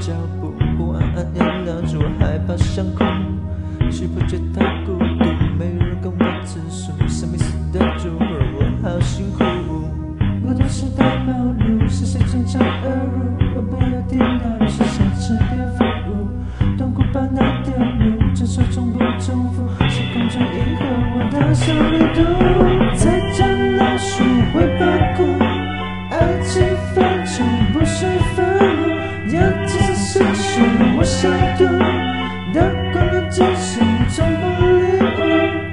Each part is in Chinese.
脚步，忽暗暗眼亮着，我害怕想哭，是不觉太孤独，没有人跟我倾诉，生命死的主，而我好辛苦。我的时代暴露，是谁争强而入？我不要听到你是想吃点服务，痛苦把那掉入，承受重不重复，是空中以后我的小旅途。再讲老鼠会爆哭，爱情反刍不是愤怒，要及时失去我想读的光亮即使从不领悟。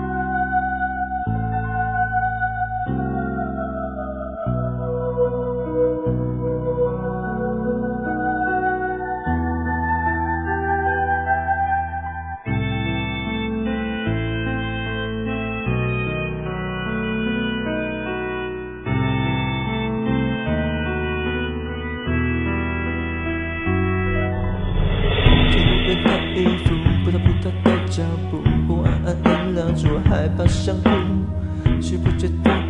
衣服，扑嗒的脚步，忽暗暗眼亮着，我害怕想哭，是不觉得